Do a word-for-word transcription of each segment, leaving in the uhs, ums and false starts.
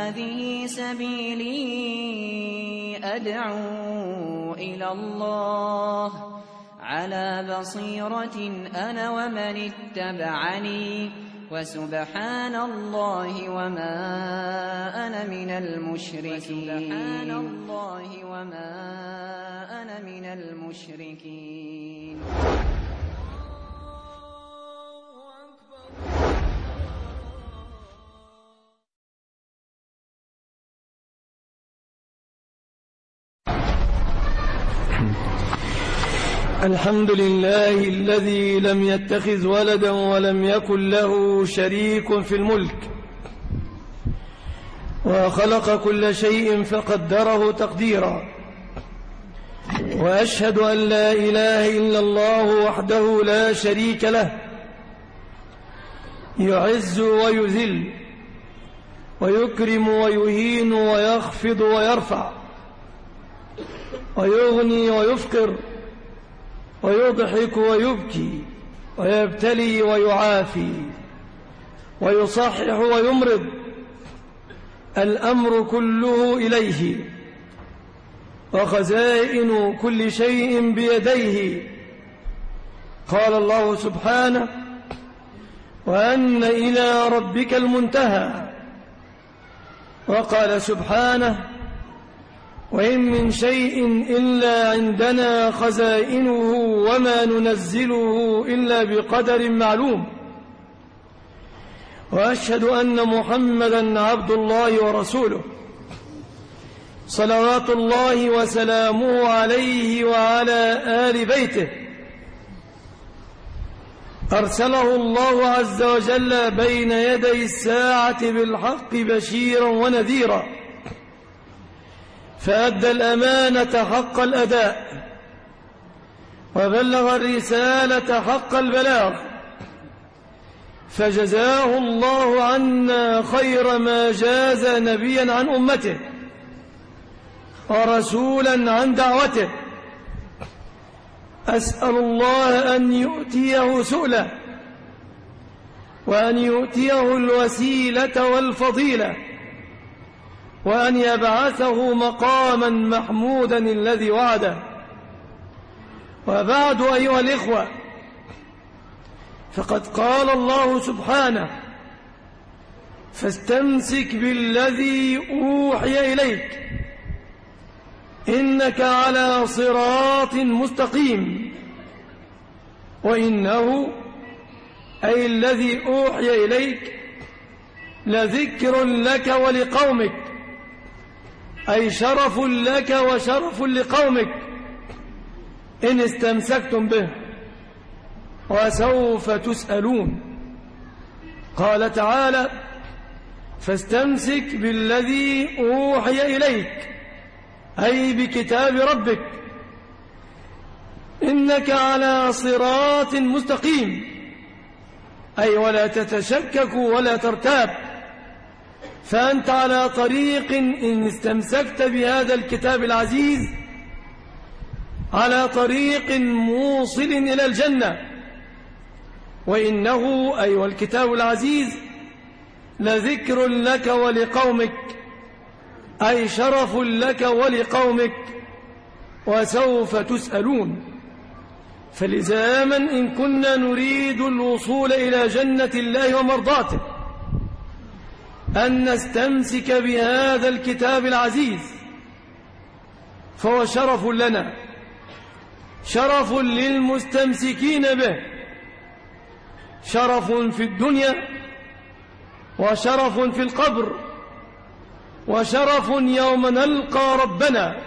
هذه سبيلي أدعو إلى الله على بصيرة أنا ومن اتبعني وسبحان الله وما أنا من المشركين سبحان الله وما أنا من المشركين. الحمد لله الذي لم يتخذ ولدا ولم يكن له شريك في الملك وخلق كل شيء فقدره تقديرا، وأشهد أن لا إله إلا الله وحده لا شريك له، يعز ويذل ويكرم ويهين ويخفض ويرفع ويغني ويفقر ويضحك ويبكي ويبتلي ويعافي ويصحح ويمرض، الأمر كله إليه، وخزائن كل شيء بيديه. قال الله سبحانه: وأن إلى ربك المنتهى. وقال سبحانه: وإن من شيء إلا عندنا خزائنه وما ننزله إلا بقدر معلوم. وأشهد أن محمدًا عبد الله ورسوله، صلوات الله وسلامه عليه وعلى آل بيته، أرسله الله عز وجل بين يدي الساعة بالحق بشيرا ونذيرا، فأدى الأمانة حق الأداء وبلغ الرسالة حق البلاغ، فجزاه الله عنا خير ما جاز نبيا عن أمته ورسولا عن دعوته. أسأل الله أن يؤتيه سؤله وأن يؤتيه الوسيلة والفضيلة وأن يبعثه مقاما محمودا الذي وعده. وبعد أيها الإخوة، فقد قال الله سبحانه: فاستمسك بالذي أوحي إليك إنك على صراط مستقيم. وإنه أي الذي أوحي إليك لذكر لك ولقومك، أي شرف لك وشرف لقومك إن استمسكتم به، وسوف تسألون. قال تعالى: فاستمسك بالذي أوحي إليك، أي بكتاب ربك، إنك على صراط مستقيم، أي ولا تتشكك ولا ترتاب، فأنت على طريق إن استمسكت بهذا الكتاب العزيز، على طريق موصل إلى الجنة. وإنه أيها الكتاب العزيز لذكر لك ولقومك، أي شرف لك ولقومك، وسوف تسألون. فلزاما إن كنا نريد الوصول إلى جنة الله ومرضاته أن نستمسك بهذا الكتاب العزيز، فهو شرف لنا، شرف للمستمسكين به، شرف في الدنيا وشرف في القبر وشرف يوم نلقى ربنا.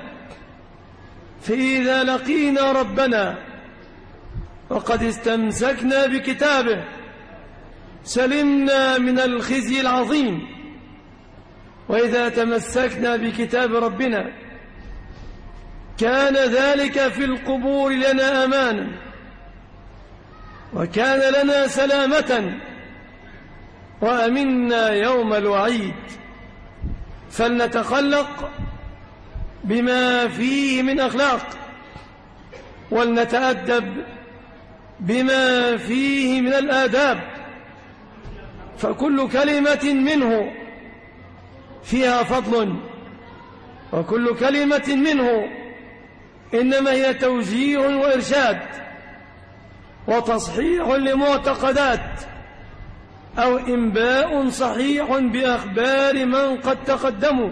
فإذا لقينا ربنا وقد استمسكنا بكتابه سلمنا من الخزي العظيم. وإذا تمسكنا بكتاب ربنا كان ذلك في القبور لنا أمانا، وكان لنا سلامة، وأمنا يوم الوعيد. فلنتخلق بما فيه من أخلاق، ولنتأدب بما فيه من الآداب، فكل كلمة منه فيها فضل، وكل كلمة منه إنما هي توجيه وإرشاد وتصحيح لمعتقدات أو إنباء صحيح بأخبار من قد تقدموا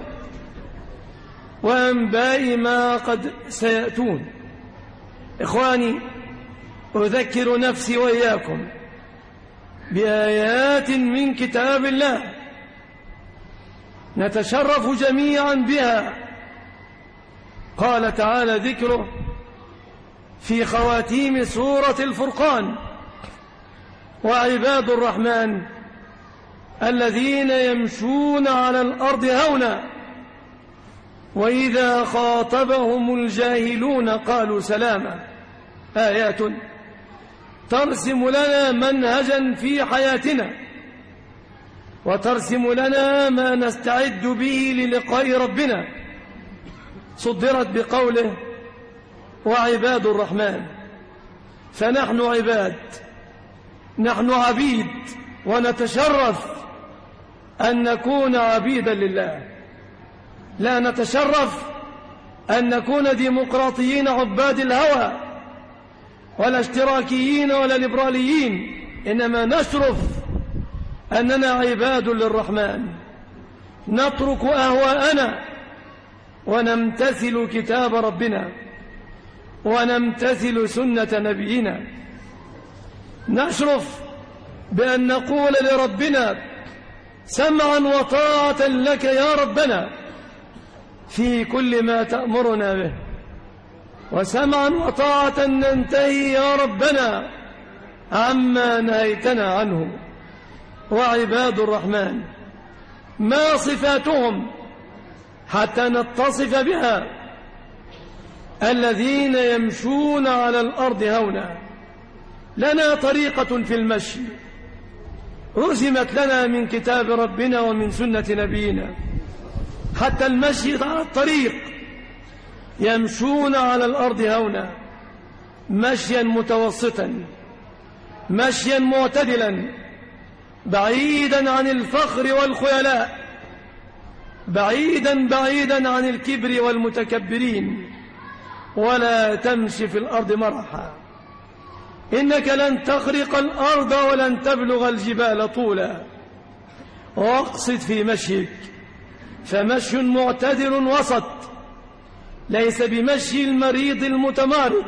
وأنباء ما قد سيأتون. إخواني، أذكر نفسي وإياكم بآيات من كتاب الله نتشرف جميعا بها. قال تعالى ذكره في خواتيم سورة الفرقان: وعباد الرحمن الذين يمشون على الأرض هونا وإذا خاطبهم الجاهلون قالوا سلاما. آيات ترسم لنا منهجا في حياتنا وترسم لنا ما نستعد به للقاء ربنا. صدرت بقوله: وعباد الرحمن، فنحن عباد، نحن عبيد، ونتشرف أن نكون عبيدا لله، لا نتشرف أن نكون ديمقراطيين عباد الهوى ولا اشتراكيين ولا ليبراليين، إنما نشرف أننا عباد للرحمن، نترك أهواءنا ونمتثل كتاب ربنا ونمتثل سنة نبينا. نشرف بأن نقول لربنا: سمعا وطاعة لك يا ربنا في كل ما تأمرنا به، وسمعا وطاعة ننتهي يا ربنا عما نهيتنا عنه. وعباد الرحمن ما صفاتهم حتى نتصف بها؟ الذين يمشون على الأرض هونا. لنا طريقة في المشي رسمت لنا من كتاب ربنا ومن سنة نبينا، حتى المشي على الطريق يمشون على الأرض هونا، مشيا متوسطا، مشيا معتدلا، بعيدا عن الفخر والخيلاء، بعيدا بعيدا عن الكبر والمتكبرين. ولا تمشي في الأرض مرحا، إنك لن تخرق الأرض ولن تبلغ الجبال طولا. واقصد في مشيك، فمشي معتدل وسط، ليس بمشي المريض المتمارض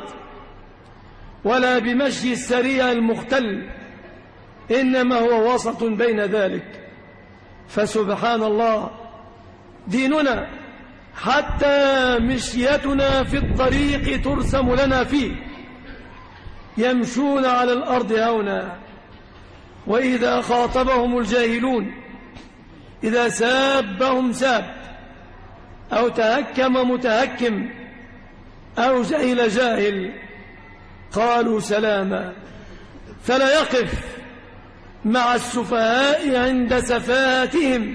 ولا بمشي السريع المختل، إنما هو وسط بين ذلك. فسبحان الله، ديننا حتى مشيتنا في الطريق ترسم لنا فيه. يمشون على الأرض هونا وإذا خاطبهم الجاهلون، إذا سابهم ساب أو تهكم متهكم أو جهل جاهل قالوا سلاما. فلا يقف مع السفهاء عند سفاهتهم،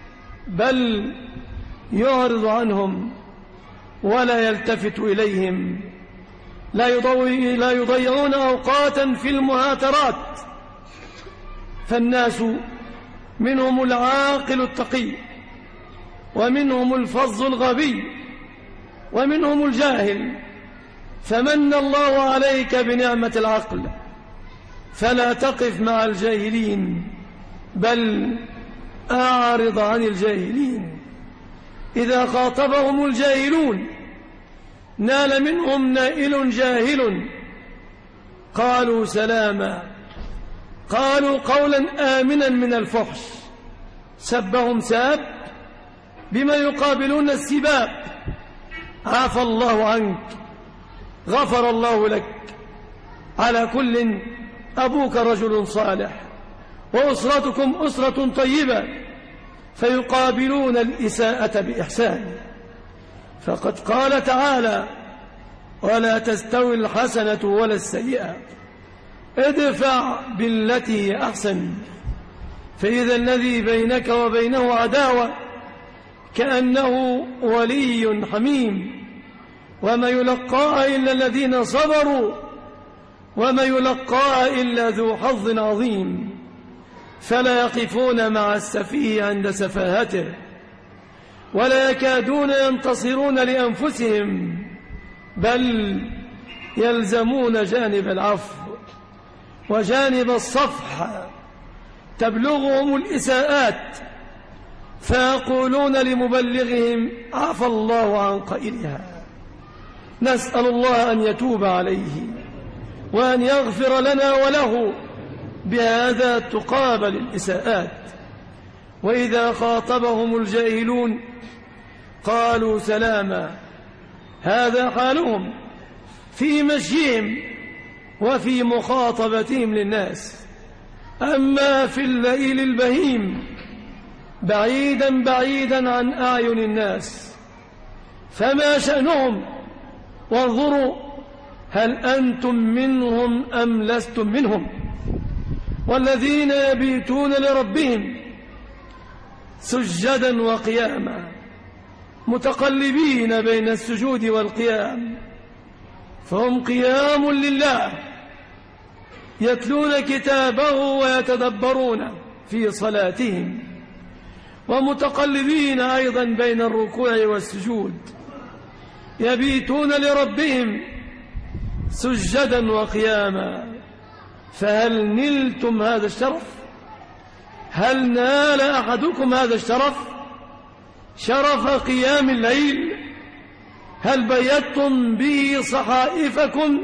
بل يعرض عنهم ولا يلتفت إليهم. لا لا يضيعون أوقاتا في المهاترات، فالناس منهم العاقل التقي، ومنهم الفظ الغبي، ومنهم الجاهل. فمن الله عليك بنعمة العقل، فلا تقف مع الجاهلين، بل أعرض عن الجاهلين. إذا خاطبهم الجاهلون نال منهم نائل جاهل قالوا سلاما، قالوا قولا آمنا من الفحش. سبهم ساب بما يقابلون السباب. عفى الله عنك، غفر الله لك. على كل، أبوك رجل صالح وأسرتكم أسرة طيبة، فيقابلون الإساءة بإحسان. فقد قال تعالى: ولا تستوي الحسنة ولا السيئة، ادفع بالتي هي أحسن، فإذا الذي بينك وبينه عداوة كأنه ولي حميم. وما يلقاها إلا الذين صبروا وما يلقاها إلا ذو حظ عظيم. فلا يقفون مع السفيه عند سفاهته، ولا يكادون ينتصرون لأنفسهم، بل يلزمون جانب العفو وجانب الصفح، تبلغهم الإساءات فيقولون لمبلغهم عفى الله عن قائلها. نسأل الله أن يتوب عليه وأن يغفر لنا وله، بهذا تقابل الإساءات. وإذا خاطبهم الجاهلون قالوا سلاما، هذا حالهم في مشيهم وفي مخاطبتهم للناس. أما في الليل البهيم بعيدا بعيدا عن أعين الناس فما شأنهم؟ وانظروا هل أنتم منهم أم لستم منهم؟ والذين يبيتون لربهم سجدا وقياما متقلبين بين السجود والقيام، فهم قيام لله يتلون كتابه ويتدبرون في صلاتهم، ومتقلبين أيضا بين الركوع والسجود، يبيتون لربهم سجدا وقياما. فهل نلتم هذا الشرف؟ هل نال أحدكم هذا الشرف، شرف قيام الليل؟ هل بيتم به صحائفكم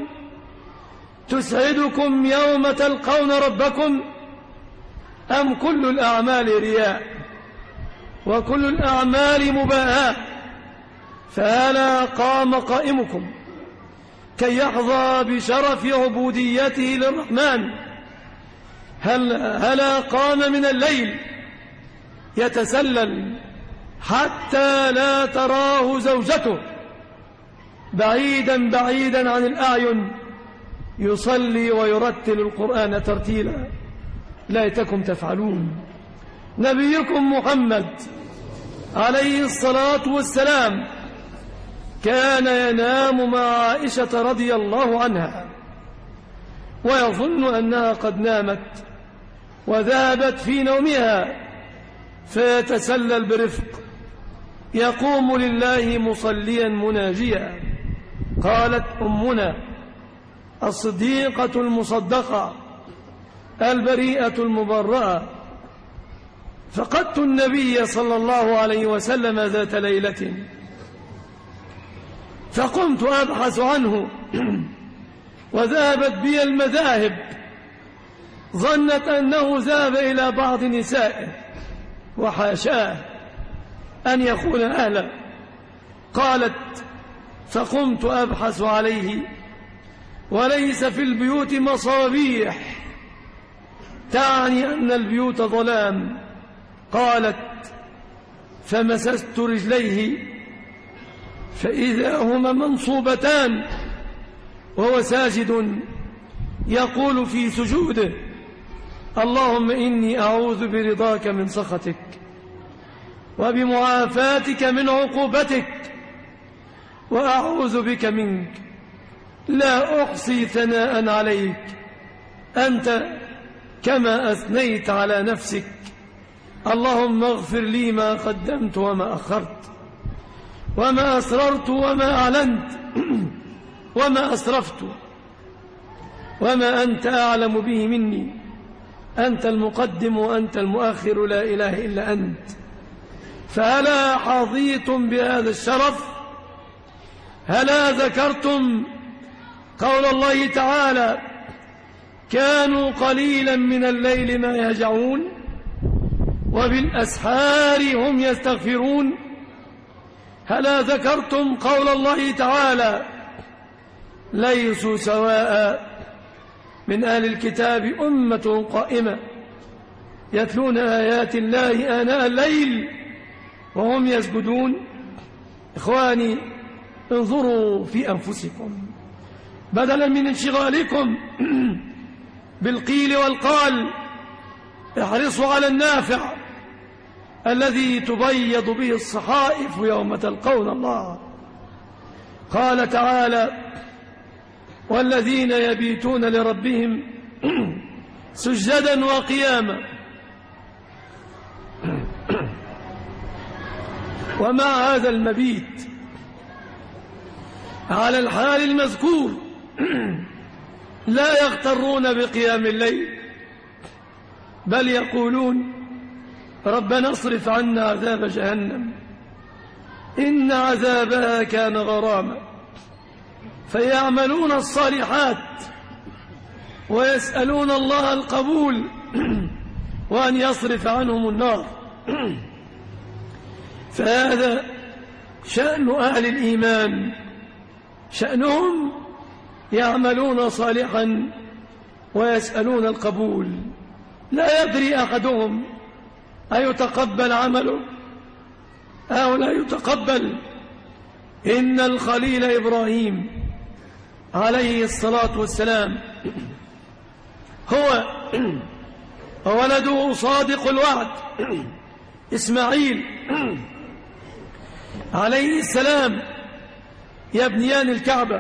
تسعدكم يوم تلقون ربكم، أم كل الأعمال رياء وكل الأعمال مباهاة؟ فهلا قام قائمكم كي يحظى بشرف عبوديته للرحمن؟ هل هلا قام من الليل يتسلل حتى لا تراه زوجته، بعيدا بعيدا عن الأعين يصلي ويرتل القرآن ترتيلا؟ ليتكم تفعلون. نبيكم محمد عليه الصلاة والسلام كان ينام مع عائشة رضي الله عنها ويظن أنها قد نامت وذهبت في نومها، فيتسلل برفق يقوم لله مصليا مناجيا. قالت أمنا الصديقة المصدقة البريئة المبرأة: فقدت النبي صلى الله عليه وسلم ذات ليلة، فقمت أبحث عنه وذهبت بي المذاهب، ظنت أنه ذهب إلى بعض نسائه، وحاشاه أن يكون أهلا. قالت: فقمت أبحث عليه وليس في البيوت مصابيح، تعني أن البيوت ظلام. قالت: فمسست رجليه فإذا هما منصوبتان وهو ساجد يقول في سجوده: اللهم إني أعوذ برضاك من سخطك وبمعافاتك من عقوبتك وأعوذ بك منك، لا أحصي ثناء عليك أنت كما أثنيت على نفسك، اللهم اغفر لي ما قدمت وما أخرت وما أسررت وما أعلنت وما أسرفت وما أنت أعلم به مني، أنت المقدم وأنت المؤخر، لا إله إلا أنت. فهلا حظيتم بهذا الشرف؟ هلا ذكرتم قول الله تعالى: كانوا قليلا من الليل ما يهجعون وبالأسحار هم يستغفرون؟ هلا ذكرتم قول الله تعالى: ليسوا سواء من أهل الكتاب أمة قائمة يتلون آيات الله آناء الليل وهم يسجدون؟ إخواني، انظروا في أنفسكم، بدلا من انشغالكم بالقيل والقال احرصوا على النافع الذي تبيض به الصحائف يوم تلقون الله. قال تعالى: والذين يبيتون لربهم سجدا وقياما. ومع هذا المبيت على الحال المذكور لا يغترون بقيام الليل، بل يقولون ربنا اصرف عنا عذاب جهنم إن عذابها كان غراما، فيعملون الصالحات ويسألون الله القبول وأن يصرف عنهم النار. فهذا شأن أهل الإيمان، شأنهم يعملون صالحا ويسألون القبول. لا يدري أحدهم أيتقبل عمله أو لا يتقبل. إن الخليل إبراهيم عليه الصلاة والسلام هو وولده صادق الوعد إسماعيل عليه السلام يبنيان الكعبة،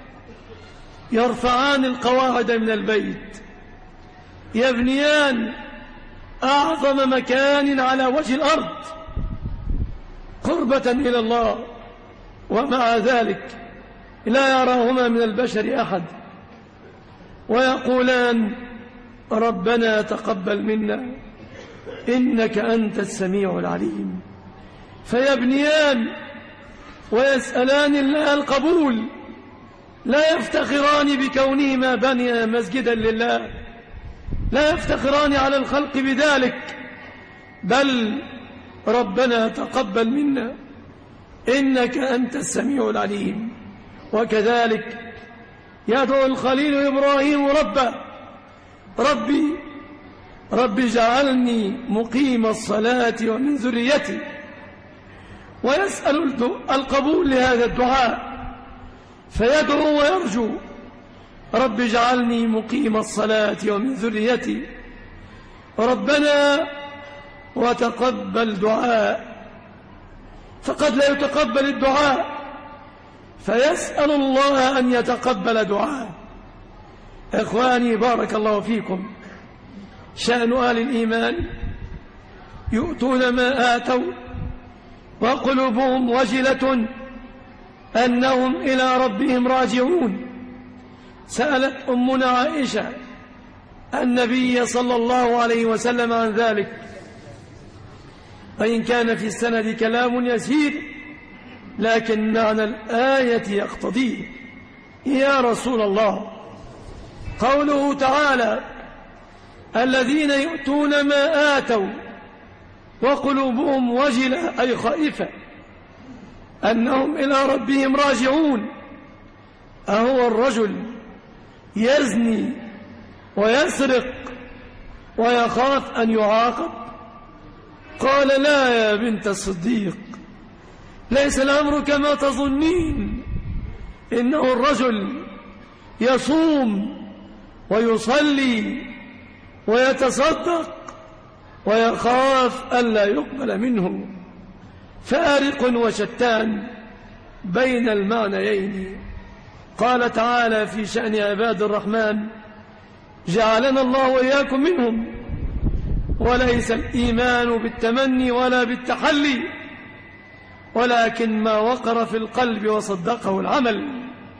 يرفعان القواعد من البيت، يبنيان أعظم مكان على وجه الأرض قربة إلى الله، ومع ذلك لا يراهما من البشر أحد، ويقولان ربنا تقبل منا إنك أنت السميع العليم. فيبنيان ويسألان الله القبول، لا يفتخران بكونهما بنيا مسجدا لله، لا يفتخران على الخلق بذلك، بل ربنا تقبل منا إنك أنت السميع العليم. وكذلك يدعو الخليل إبراهيم ربه ربي ربي اجعلني مقيم الصلاة ومن ذريتي، ويسأل القبول لهذا الدعاء، فيدعو ويرجو رب اجعلني مقيم الصلاة ومن ذريتي ربنا وتقبل دعاء. فقد لا يتقبل الدعاء فيسأل الله أن يتقبل دعاء. إخواني بارك الله فيكم، شأن أهل الإيمان يؤتون ما آتوا وقلوبهم وجلة أنهم إلى ربهم راجعون. سألت أمنا عائشة النبي صلى الله عليه وسلم عن ذلك، وإن كان في السند كلام يسير لكن معنى الآية يقتضيه. يا رسول الله، قوله تعالى الذين يؤتون ما آتوا وقلوبهم وجلة أي خائفة أنهم إلى ربهم راجعون، أهو الرجل يزني ويسرق ويخاف أن يعاقب؟ قال لا يا بنت الصديق، ليس الأمر كما تظنين، إنه الرجل يصوم ويصلي ويتصدق ويخاف ألا يقبل منه. فارق وشتان بين المعنيين. قال تعالى في شأن عباد الرحمن جعلنا الله وإياكم منهم، وليس الإيمان بالتمني ولا بالتحلي، ولكن ما وقر في القلب وصدقه العمل.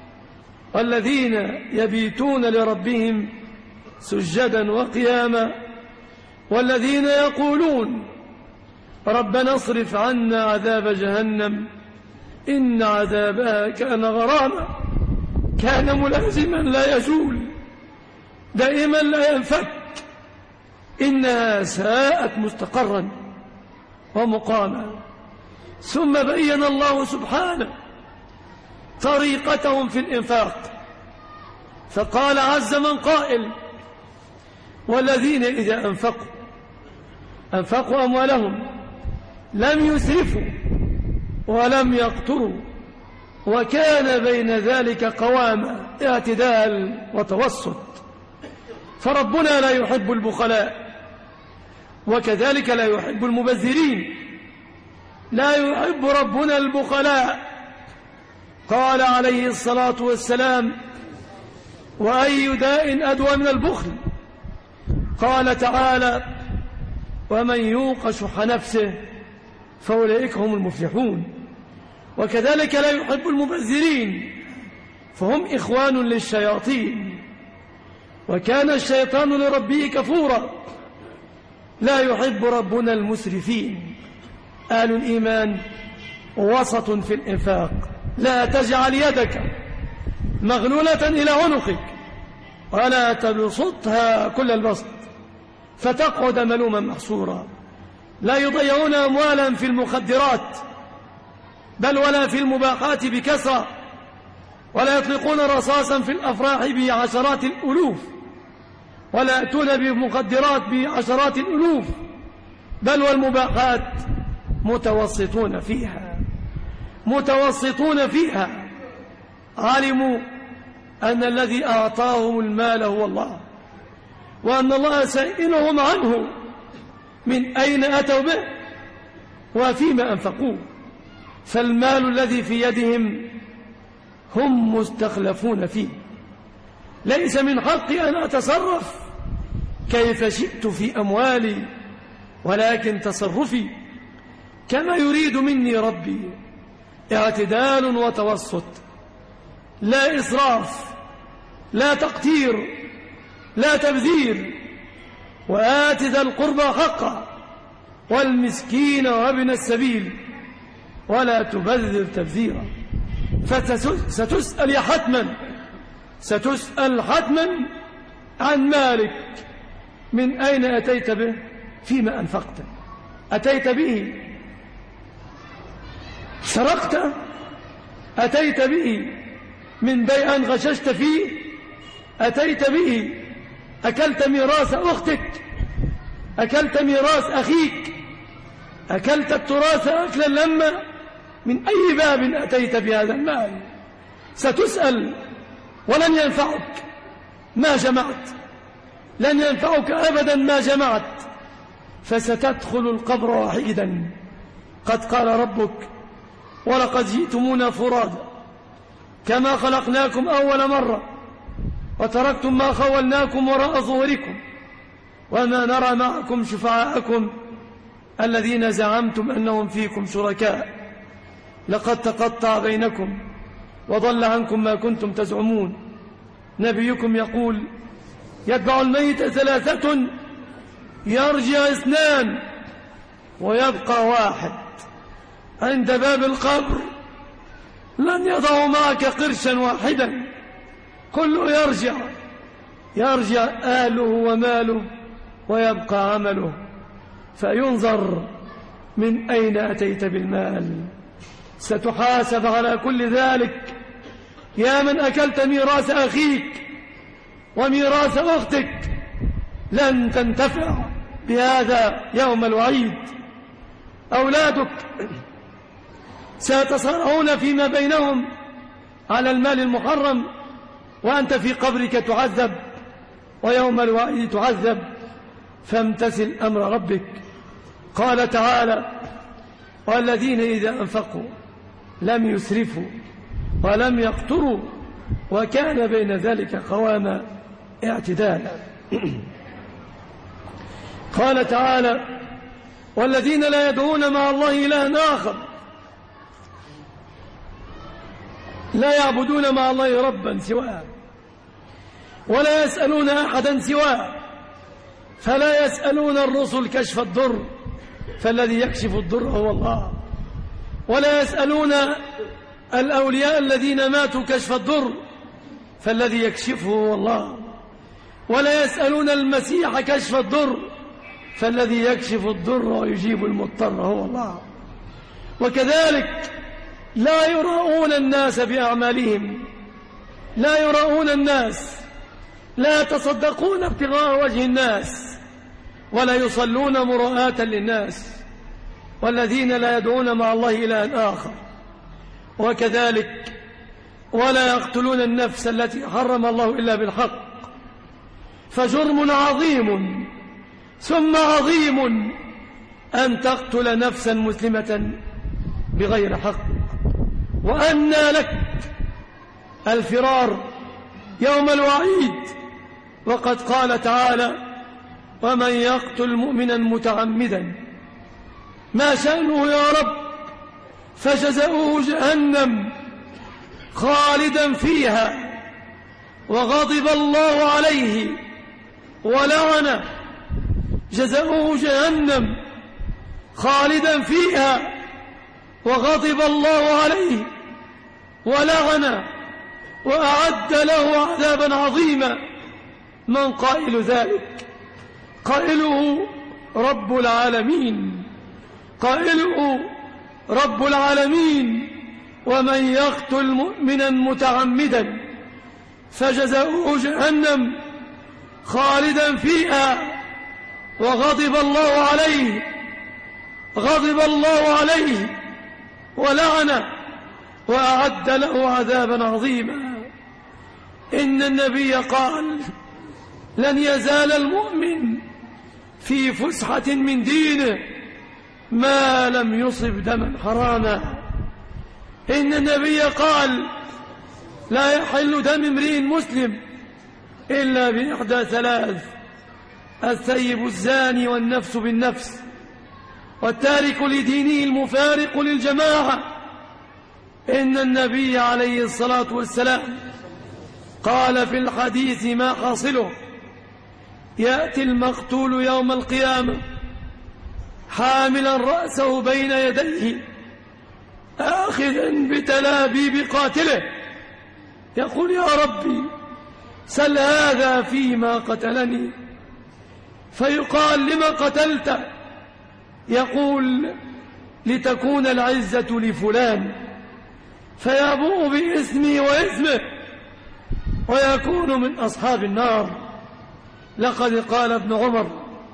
والذين يبيتون لربهم سجدا وقياما، والذين يقولون ربنا اصرف عنا عذاب جهنم إن عذابها كان غراما، كان ملازما لا يزول دائما لا ينفك، إنها ساءت مستقرا ومقاما. ثم بين الله سبحانه طريقتهم في الإنفاق، فقال عز من قائل والذين إذا أنفقوا أنفقوا أموالهم لم يسرفوا ولم يقتروا وكان بين ذلك قواما، اعتدال وتوسط. فربنا لا يحب البخلاء، وكذلك لا يحب المبذرين، لا يحب ربنا البخلاء. قال عليه الصلاة والسلام وأي داء أدوى من البخل؟ قال تعالى ومن يوق شح نفسه فأولئك هم المفلحون. وكذلك لا يحب المبذرين فهم إخوان للشياطين، وكان الشيطان لربه كفورا. لا يحب ربنا المسرفين. آل الإيمان وسط في الإنفاق. لا تجعل يدك مغلولة إلى عنقك ولا تبسطها كل البسط فتقعد ملوما محصورا. لا يضيعون أموالا في المخدرات بل ولا في المباحات بكثرة، ولا يطلقون رصاصا في الأفراح بعشرات الألوف، ولا يأتون بمخدرات بعشرات الألوف، بل والمباحات متوسطون فيها متوسطون فيها. علموا أن الذي أعطاهم المال هو الله، وأن الله سائلهم عنه من أين أتوا به وفيما أنفقوه. فالمال الذي في يدهم هم مستخلفون فيه. ليس من حقي أن أتصرف كيف شئت في أموالي، ولكن تصرفي كما يريد مني ربي، اعتدال وتوسط، لا إسراف، لا تقتير، لا تبذير. وآت ذا القربى حقه والمسكين وابن السبيل ولا تبذر تبذيرا. فستسأل يا حتما ستسأل حتما عن مالك، من أين أتيت به، فيما أنفقت. أتيت به سرقت، أتيت به من بيع غششت فيه، أتيت به أكلت ميراث أختك، أكلت ميراث أخيك، أكلت التراث أكلا لما، من أي باب أتيت بهذا المال. ستسأل ولن ينفعك ما جمعت، لن ينفعك أبدا ما جمعت. فستدخل القبر وحيدا. قد قال ربك ولقد جئتمونا فرادا كما خلقناكم أول مرة وتركتم ما خولناكم وراء ظهوركم وما نرى معكم شفعاءكم الذين زعمتم أنهم فيكم شركاء لقد تقطع بينكم وضل عنكم ما كنتم تزعمون. نبيكم يقول يتبع الميت ثلاثة يرجع اثنان ويبقى واحد. عند باب القبر لن يضع معك قرشا واحدا، كله يرجع يرجع آله وماله ويبقى عمله. فينظر من أين أتيت بالمال. ستحاسب على كل ذلك. يا من أكلت ميراث أخيك وميراث أختك، لن تنتفع بهذا يوم الوعيد. أولادك سيتصارعون فيما بينهم على المال المحرم، وأنت في قبرك تعذب، ويوم الوعيد تعذب. فامتثل أمر ربك. قال تعالى والذين إذا أنفقوا لم يسرفوا ولم يقتروا وكان بين ذلك قواما اعتدالا. قال تعالى والذين لا يدعون مع الله إلها آخر، لا يعبدون مع الله ربا سواه ولا يسألون أحدا سواه، فلا يسألون الرسل كشف الضر، فالذي يكشف الضر هو الله. ولا يسألون الأولياء الذين ماتوا كشف الضر، فالذي يكشفه هو الله. ولا يسألون المسيح كشف الضر، فالذي يكشف الضر ويجيب المضطر هو الله. وكذلك لا يراؤون الناس بأعمالهم، لا يراؤون الناس، لا يتصدقون ابتغاء وجه الناس، ولا يصلون مراءة للناس. والذين لا يدعون مع الله إلها آخر. وكذلك ولا يقتلون النفس التي حرم الله إلا بالحق، فجرم عظيم ثم عظيم أن تقتل نفسا مسلمة بغير حق. وأنى لك الفرار يوم الوعيد. وقد قال تعالى ومن يقتل مؤمنا متعمدا ما شأنه يا رب؟ فجزاؤه جهنم خالدا فيها وغضب الله عليه ولعنه. جزاؤه جهنم خالدا فيها وغضب الله عليه ولعنه وأعد له عذابا عظيما. من قائل ذلك؟ قائله رب العالمين، قائله رب العالمين. ومن يقتل مؤمنا متعمدا فجزاؤه جهنم خالدا فيها وغضب الله عليه غضب الله عليه ولعنه وأعد له عذابا عظيما. إن النبي قال: لن يزال المؤمن في فسحة من دينه ما لم يصب دما حراما. إن النبي قال: لا يحل دم امرئ مسلم إلا بإحدى ثلاث: الثيب الزاني والنفس بالنفس والتارك لدينه المفارق للجماعة. إن النبي عليه الصلاة والسلام قال في الحديث ما حاصله: يأتي المقتول يوم القيامة حاملا رأسه بين يديه آخذا بتلابيب قاتله، يقول: يا ربي سل هذا فيما قتلني. فيقال: لما قتلت؟ يقول: لتكون العزة لفلان. فيبوء باسمي واسمه ويكون من أصحاب النار. لقد قال ابن عمر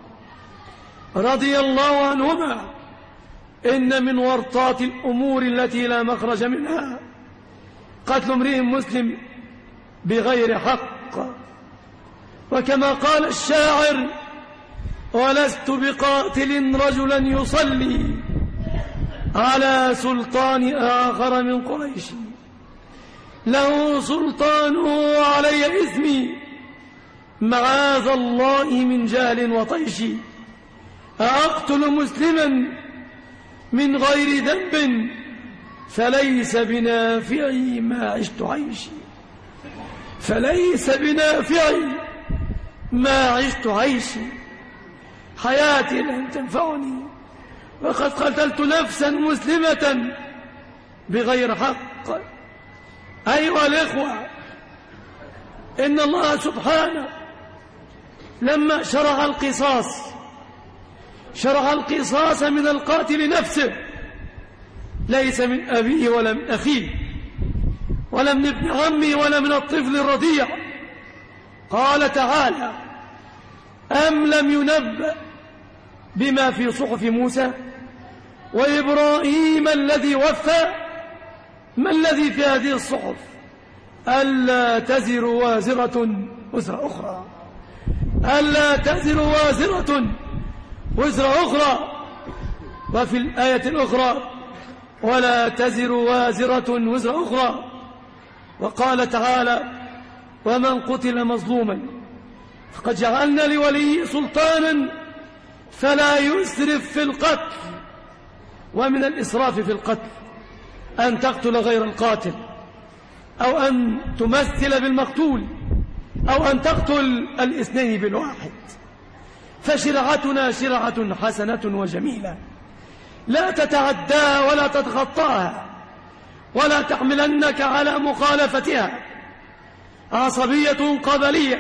رضي الله عنهما: إن من ورطات الأمور التي لا مخرج منها قتل امرئ مسلم بغير حق. وكما قال الشاعر: ولست بقاتل رجلا يصلي على سلطان آخر من قريش له سلطانه علي إثمي معاذ الله من جهل وطيش. أقتل مسلما من غير ذنب فليس بنافعي ما عشت عيشي فليس بنافعي ما عشت عيشي. حياتي لن تنفعني وقد قتلت نفسا مسلمة بغير حق. أيها الإخوة، إن الله سبحانه لما شرع القصاص شرع القصاص من القاتل نفسه، ليس من أبيه ولا من أخيه ولا من ابن عمه ولا من الطفل الرضيع. قال تعالى: أم لم ينبأ بما في صحف موسى وإبراهيم الذي وفى. ما الذي في هذه الصحف؟ ألا تزر وازرة وزر أخرى ألا تزر وازرة وزر أخرى. وفي الآية الأخرى: ولا تزر وازرة وزر أخرى. وقال تعالى: ومن قتل مظلوما فقد جعلنا لوليه سلطانا فلا يسرف في القتل. ومن الإسراف في القتل أن تقتل غير القاتل، أو أن تمثل بالمقتول، أو أن تقتل الاثنين بالواحد. فشرعتنا شرعة حسنة وجميلة لا تتعداها ولا تتخطاها ولا تحملنك على مخالفتها. عصبية قبلية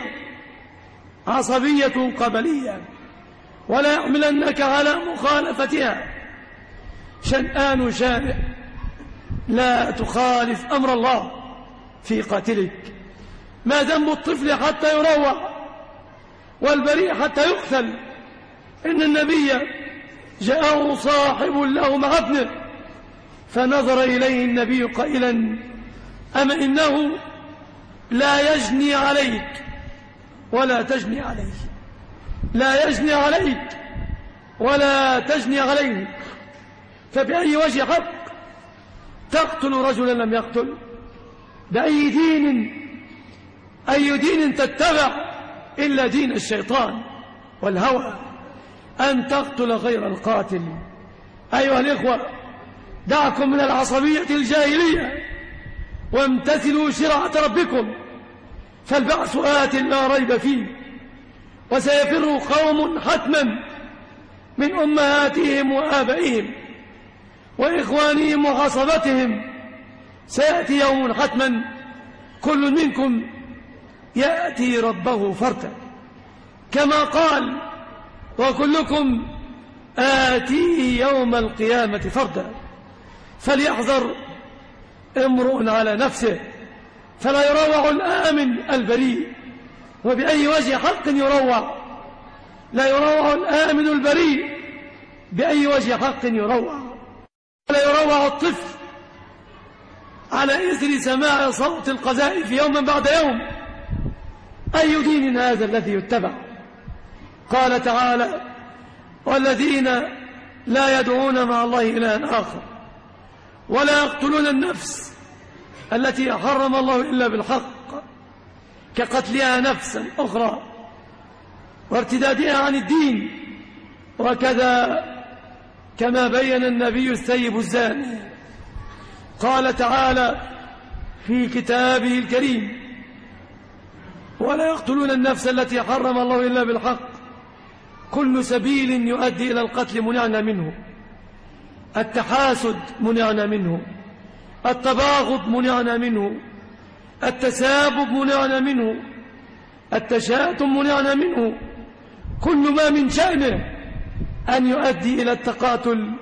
عصبية قبلية ولا يحملنك على مخالفتها. شنآن شانئ لا تخالف أمر الله في قاتلك. ما ذنب الطفل حتى يروع والبريء حتى يقتل؟ إن النبي جاءه صاحب له مع ابنه فنظر إليه النبي قائلا: أما إنه لا يجني عليك ولا تجني عليه لا يجني عليك ولا تجني عليه. فبأي وجه حق تقتل رجلا لم يقتل؟ بأي دين أي دين تتبع إلا دين الشيطان والهوى؟ أن تقتل غير القاتل أيها الإخوة، دعكم من العصبية الجاهلية وامتثلوا شرعة ربكم، فالبعث آت لا ريب فيه، وسيفر قوم حتما من أمهاتهم وآبائهم وإخوانهم وعصبتهم. سيأتي يوم حتما كل منكم يأتي ربه فردا، كما قال: وكلكم آتيه يوم القيامة فردا. فليحذر امرؤ على نفسه، فلا يروع الآمن البريء. وبأي وجه حق يروع؟ لا يروع الآمن البريء بأي وجه حق يروع. ولا يروع الطفل على إثر سماع صوت القذائف يوما بعد يوم. أي دين هذا الذي يتبع؟ قال تعالى: والذين لا يدعون مع الله إلها آخر ولا يقتلون النفس التي حرم الله إلا بالحق كقتلها نفسا أخرى وارتدادها عن الدين، وكذا كما بين النبي السيب الزاني. قال تعالى في كتابه الكريم: ولا يقتلون النفس التي حرم الله إلا بالحق. كل سبيل يؤدي إلى القتل منعنا منه، التحاسد منعنا منه، التباغض منعنا منه، التسابب منعنا منه، التشاتم منعنا منه. كل ما من شأنه أن يؤدي إلى التقاتل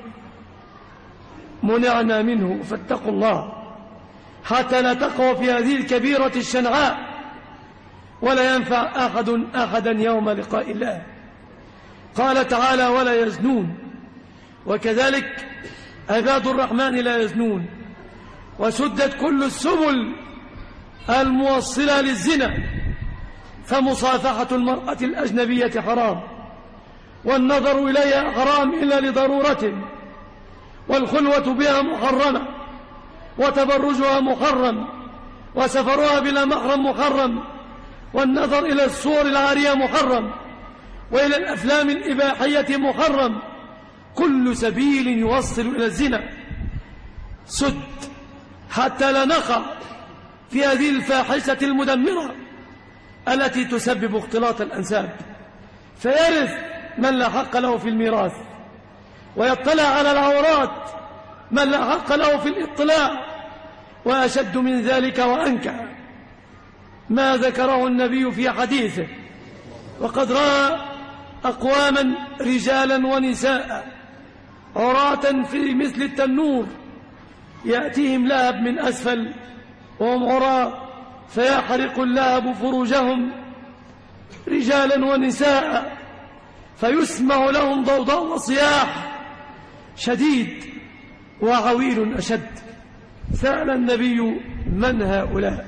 منعنا منه. فاتقوا الله حتى لا تقعوا في هذه الكبيرة الشنعاء، ولا ينفع أحد أحدا يوم لقاء الله. قال تعالى: ولا يزنون، وكذلك عباد الرحمن لا يزنون. وسدت كل السبل الموصلة للزنا، فمصافحة المرأة الأجنبية حرام، والنظر إليها حرام إلا لضرورة، والخلوة بها محرمة، وتبرجها محرم، وسفرها بلا محرم محرم، والنظر إلى الصور العارية محرم، وإلى الأفلام الإباحية محرم. كل سبيل يوصل إلى الزنا سد حتى لا نقع في هذه الفاحشة المدمرة التي تسبب اختلاط الأنساب، فيرث من لا حق له في الميراث، ويطلع على العورات من لا حق له في الاطلاع. وأشد من ذلك وأنكى ما ذكره النبي في حديثه: وقد رأى أقواما رجالا ونساء عراة في مثل التنور، يأتيهم لهب من أسفل وهم عراة، فيحرق اللهب فروجهم رجالا ونساء، فيسمع لهم ضوضاء وصياح شديد وعويل أشد. سأل النبي: من هؤلاء؟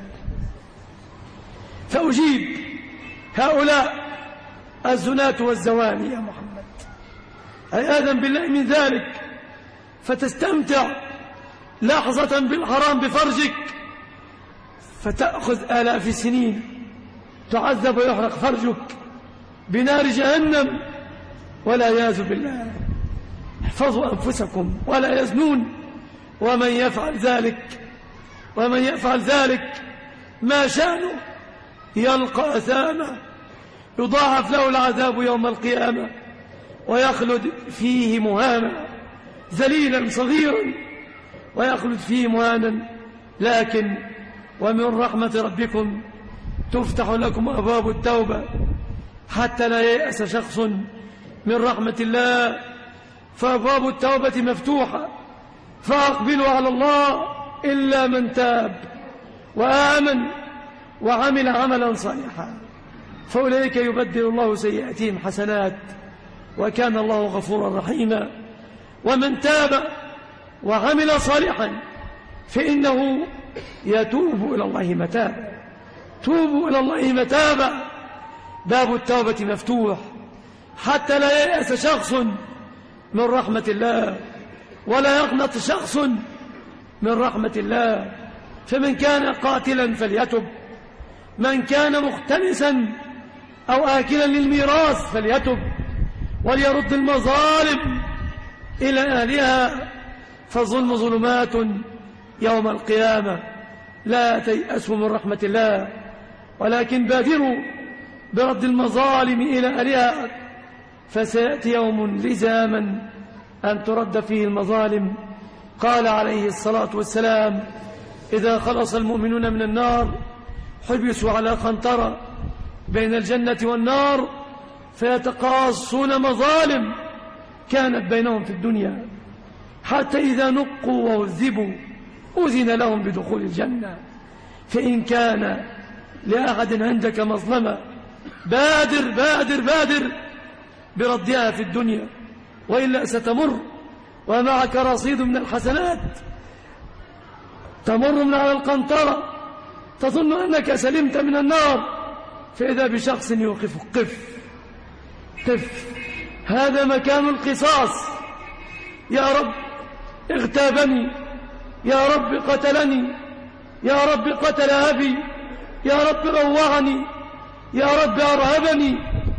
فأجيب: هؤلاء الزناة والزواني يا محمد. عياذا بالله من ذلك، فتستمتع لحظة بالحرام بفرجك، فتأخذ آلاف السنين تعذب ويحرق فرجك بنار جهنم، ولا يعوذ بالله. احفظوا أنفسكم ولا يزنون، ومن يفعل ذلك ومن يفعل ذلك ما شأنه يلقى أثاما، يضاعف له العذاب يوم القيامة ويخلد فيه مهانا، ذليلا صغيرا ويخلد فيه مهانا. لكن ومن رحمة ربكم تفتح لكم أبواب التوبة حتى لا ييأس شخص من رحمة الله، فأبواب التوبة مفتوحة، فأقبلوا على الله إلا من تاب وآمن وعمل عملا صالحا، فأولئك يبدل الله سيئاتهم حسنات، وكان الله غفورا رحيما. ومن تاب وعمل صالحا فإنه يتوب إلى الله متابا. توبوا إلى الله متابا، باب التوبة مفتوح حتى لا ييأس شخص من رحمة الله، ولا يقنط شخص من رحمة الله. فمن كان قاتلا فليتب، من كان مختلسا أو آكلا للميراث فليتب، وليرد المظالم إلى أهلها فالظلم ظلمات يوم القيامة. لا تيأسوا من رحمة الله، ولكن بادروا برد المظالم إلى أهلها، فسيأتي يوم لزاما أن ترد فيه المظالم. قال عليه الصلاة والسلام: إذا خلص المؤمنون من النار حبسوا على قنطرة بين الجنة والنار فيتقاصون مظالم كانت بينهم في الدنيا، حتى إذا نقوا وعذبوا أذن لهم بدخول الجنة. فإن كان لأحد عندك مظلمة بادر بادر بادر بردها في الدنيا، وإلا ستمر ومعك رصيد من الحسنات، تمر من على القنطرة تظن أنك سلمت من النار، فإذا بشخص يوقفك: قف قف، هذا مكان القصاص. يا رب اغتابني، يا رب قتلني، يا رب قتل أبي، يا رب روعني، يا رب أرهبني.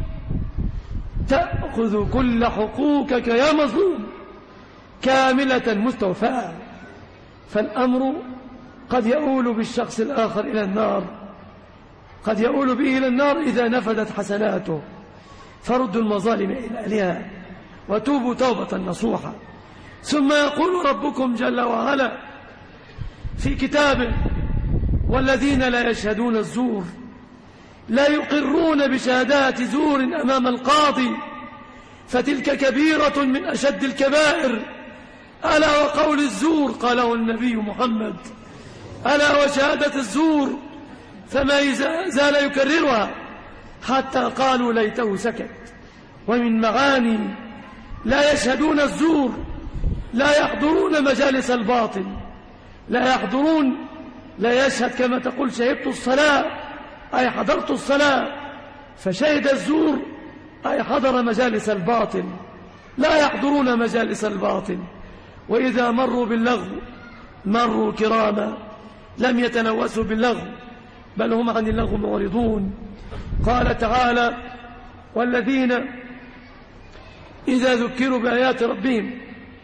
تأخذ كل حقوقك يا مظلوم كاملة مستوفاة. فالأمر قد يؤول بالشخص الآخر إلى النار، قد يؤول به إلى النار إذا نفدت حسناته. فردوا المظالم إلى أهلها وتوبوا توبة نصوحا. ثم يقول ربكم جل وعلا في كتابه: والذين لا يشهدون الزور لا يقرون بشهادات زور أمام القاضي فتلك كبيرة من أشد الكبائر. ألا وقول الزور قاله النبي محمد، ألا وشهادة الزور، فما زال يكررها حتى قالوا ليته سكت. ومن معاني لا يشهدون الزور: لا يحضرون مجالس الباطل، لا يحضرون، لا يشهد كما تقول شهدت الصلاة أي حضرت الصلاة، فشهد الزور أي حضر مجالس الباطل. لا يحضرون مجالس الباطل، وإذا مروا باللغو مروا كراما، لم يتلوثوا باللغو بل هم عن اللغو معرضون. قال تعالى: والذين إذا ذكروا بآيات ربهم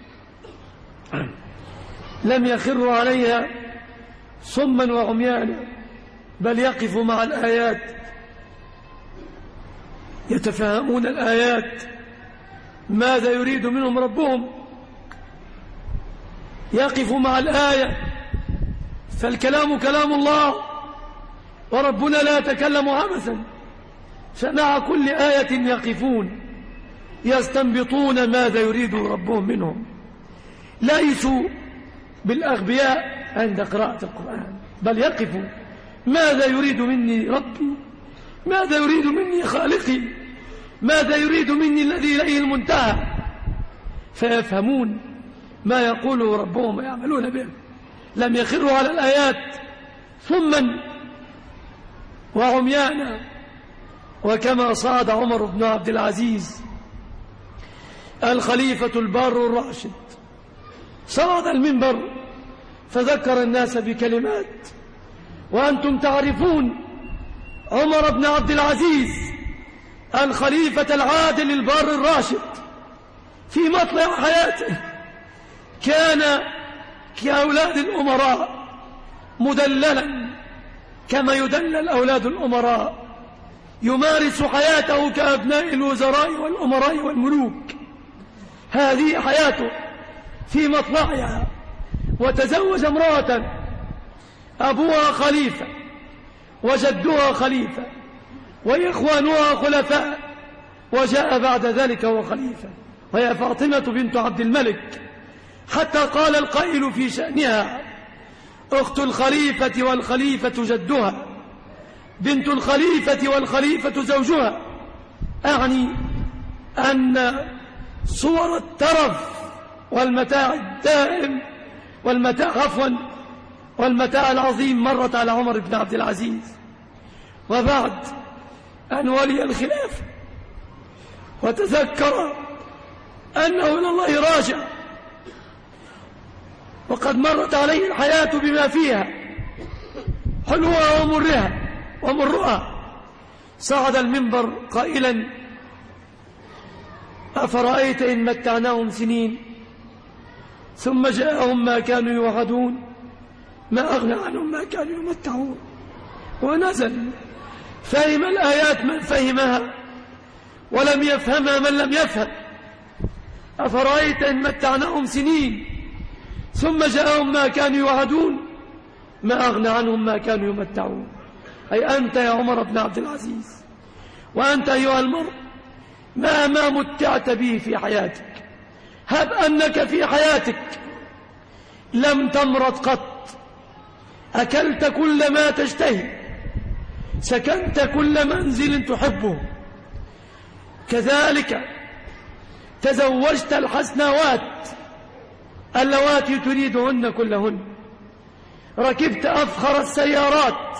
لم يخروا عليها صما وعميانا بل يقفوا مع الآيات يتفهمون الآيات ماذا يريد منهم ربهم، يقفوا مع الآية، فالكلام كلام الله وربنا لا يتكلم عبثا، فمع كل آية يقفون يستنبطون ماذا يريد ربهم منهم. ليسوا بالأغبياء عند قراءة القرآن بل يقفوا: ماذا يريد مني ربي، ماذا يريد مني خالقي، ماذا يريد مني الذي إليه المنتهى، فيفهمون ما يقوله ربهم ويعملون به. لم يخروا على الآيات ثما وعميانا. وكما صعد عمر بن عبد العزيز الخليفة البار الراشد، صعد المنبر فذكر الناس بكلمات، وأنتم تعرفون عمر بن عبد العزيز الخليفة العادل البار الراشد في مطلع حياته كان كأولاد الأمراء مدللا كما يدلل أولاد الأمراء، يمارس حياته كأبناء الوزراء والأمراء والملوك. هذه حياته في مطلعها. وتزوج امرأة أبوها خليفة وجدها خليفة وإخوانها خلفاء، وجاء بعد ذلك هو خليفة، وهي فاطمة بنت عبد الملك، حتى قال القائل في شأنها: أخت الخليفة والخليفة جدها، بنت الخليفة والخليفة زوجها. أعني أن صور الترف والمتاع الدائم والمتاع عفوا والمتاع العظيم مرت على عمر بن عبد العزيز. وبعد أن ولي الخلافة وتذكر أنه إلى الله راجع وقد مرت عليه الحياة بما فيها حلوها ومرها ومرها، صعد المنبر قائلا: أفرأيت إن متعناهم سنين ثم جاءهم ما كانوا يوعدون ما أغنى عنهم ما كانوا يمتعون. ونزل فهم الآيات من فهمها ولم يفهمها من لم يفهم. أفرأيت إن متعناهم سنين ثم جاءهم ما كانوا يوعدون ما أغنى عنهم ما كانوا يمتعون. أي أنت يا عمر بن عبد العزيز وأنت أيها المرء ما ما متعت به في حياتك. هب أنك في حياتك لم تمرض قط، أكلت كل ما تشتهي، سكنت كل منزل تحبه، كذلك تزوجت الحسنوات اللواتي تريدهن كلهن، ركبت أفخر السيارات،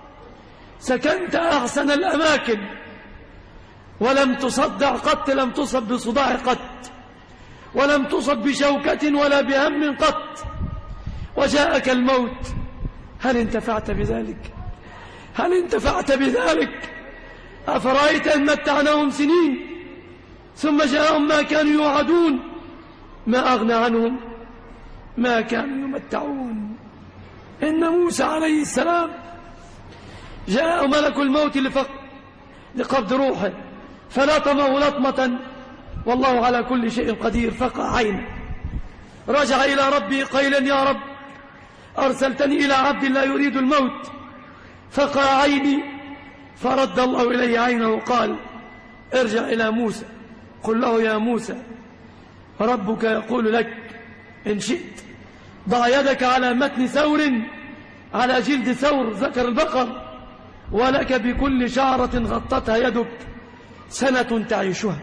سكنت أحسن الأماكن، ولم تصدع قط، لم تصب بصداع قط، ولم تصب بشوكة ولا بهم قط، وجاءك الموت. هل انتفعت بذلك؟ هل انتفعت بذلك؟ أفرأيت أن متعناهم سنين ثم جاءهم ما كانوا يوعدون ما أغنى عنهم ما كانوا يمتعون. إن موسى عليه السلام جاء ملك الموت لقبض روحه فلطمه لطمة والله على كل شيء قدير، فقع عينه، رجع إلى ربه قائلا يا رب أرسلتني إلى عبد لا يريد الموت، فقع عيني، فرد الله إليه عينه وقال ارجع إلى موسى قل له يا موسى ربك يقول لك إن شئت ضع يدك على متن ثور، على جلد ثور ذكر البقر، ولك بكل شعرة غطتها يدك سنة تعيشها.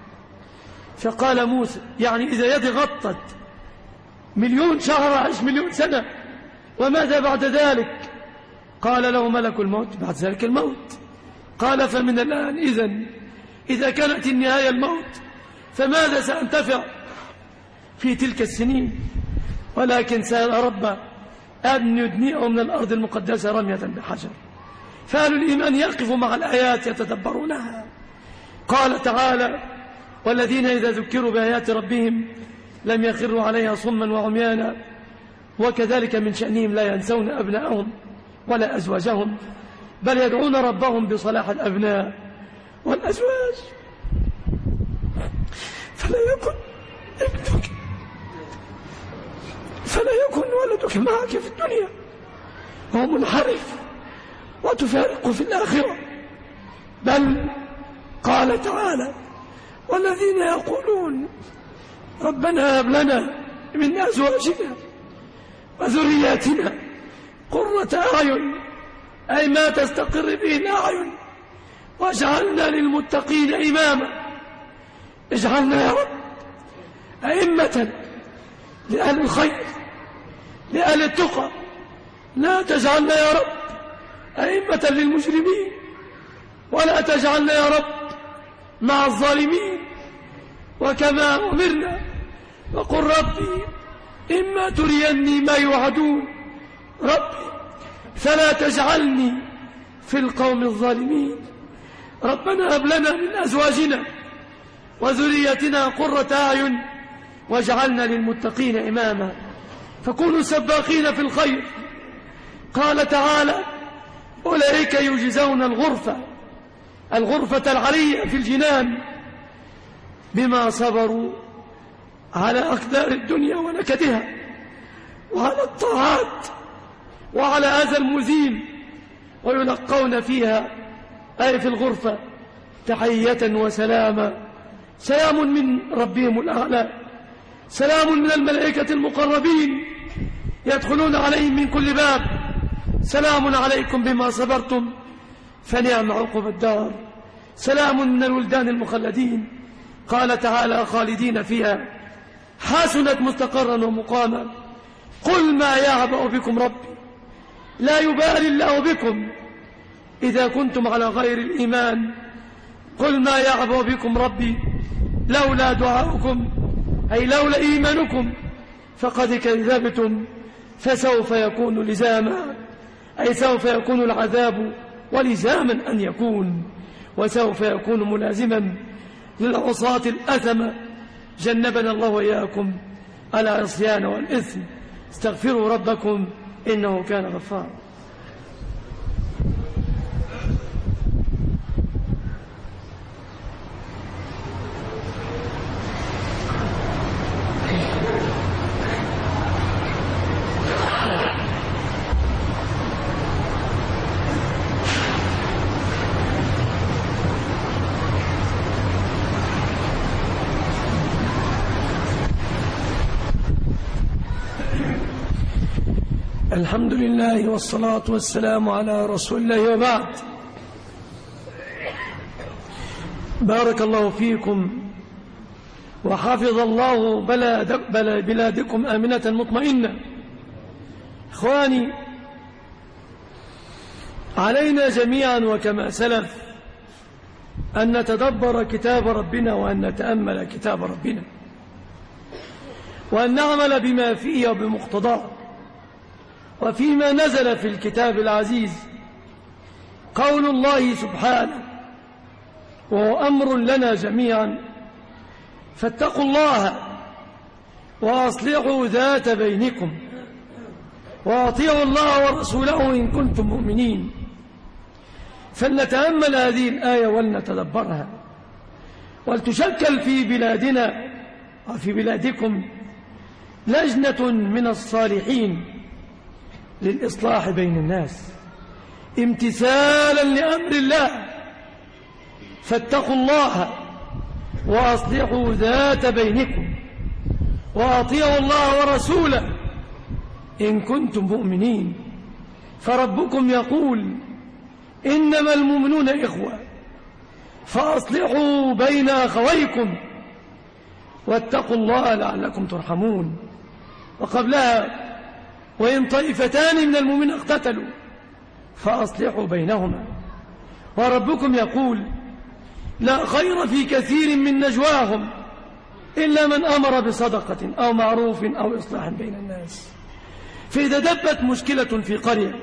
فقال موسى يعني إذا يدي غطت مليون شهر أعيش مليون سنة، وماذا بعد ذلك؟ قال له ملك الموت بعد ذلك الموت. قال فمن الآن إذن إذا كانت النهاية الموت فماذا سأنتفع في تلك السنين؟ ولكن سأل رب أن يدنيه من الأرض المقدسة رمية بحجر. فأهل الإيمان يقف مع الآيات يتدبرونها. قال تعالى والذين إذا ذكروا بآيات ربهم لم يخروا عليها صما وعميانا، وكذلك من شأنهم لا ينسون أبناءهم ولا أزواجهم بل يدعون ربهم بصلاح الأبناء والأزواج. فلا يكن ابنك فلا يكن ولدك معك في الدنيا وهو منحرف وتفارق في الآخرة. بل قال تعالى والذين يقولون ربنا هب لنا من أزواجنا وذرياتنا قرة أعين، أي ما تستقر به الأعين، واجعلنا للمتقين إماما. اجعلنا يا رب أئمة لأهل الخير لأهل التقى، لا تجعلنا يا رب أئمة للمجرمين، ولا تجعلنا يا رب مع الظالمين. وكما أمرنا وقل ربي إما تريني ما يوعدون ربي فلا تجعلني في القوم الظالمين. ربنا هب لنا من أزواجنا وذريتنا قرة أعين واجعلنا للمتقين إماما. فكونوا سباقين في الخير. قال تعالى أولئك يجزون الغرفة الغرفة العلية في الجنان بما صبروا على أقدار الدنيا ونكدها وعلى الطاعات وعلى أذى المذيم، ويلقون فيها أي في الغرفة تحية وسلاما، سلام من ربهم الأعلى، سلام من الملائكة المقربين يدخلون عليهم من كل باب، سلام عليكم بما صبرتم فنعم عقب الدار، سلام من الولدان المخلدين. قال تعالى خالدين فيها حسنت مستقرا ومقاما. قل ما يعبأ بكم ربي لا يبالي الله بكم إذا كنتم على غير الإيمان. قل ما يعبأ بكم ربي لولا دعاؤكم أي لولا إيمانكم فقد كذبتم فسوف يكون لزاما، أي سوف يكون العذاب ولزاما أن يكون، وسوف يكون ملازما للعصاة الأثم. جنبنا الله وإياكم العصيان والإثم. استغفروا ربكم إنه كان غفارا. الحمد لله والصلاة والسلام على رسول الله، وبعد. بارك الله فيكم وحفظ الله بلادكم آمنة مطمئنة. إخواني، علينا جميعا وكما سلف أن نتدبر كتاب ربنا، وأن نتأمل كتاب ربنا، وأن نعمل بما فيه وبمقتضاه وفيما نزل في الكتاب العزيز. قول الله سبحانه وهو أمر لنا جميعا: فاتقوا الله وأصلحوا ذات بينكم وأطيعوا الله ورسوله إن كنتم مؤمنين. فلنتأمل هذه الآية ولنتدبرها، ولتشكل في بلادنا وفي بلادكم لجنة من الصالحين للإصلاح بين الناس امتثالا لأمر الله. فاتقوا الله وأصلحوا ذات بينكم وأطيعوا الله ورسوله إن كنتم مؤمنين. فربكم يقول: إنما المؤمنون إخوة فأصلحوا بين أخويكم واتقوا الله لعلكم ترحمون. وقبلها: وإن طائفتان من المؤمنين اقتتلوا فأصلحوا بينهما. وربكم يقول: لا خير في كثير من نجواهم إلا من أمر بصدقة أو معروف أو إصلاح بين الناس. فإذا دبت مشكلة في قرية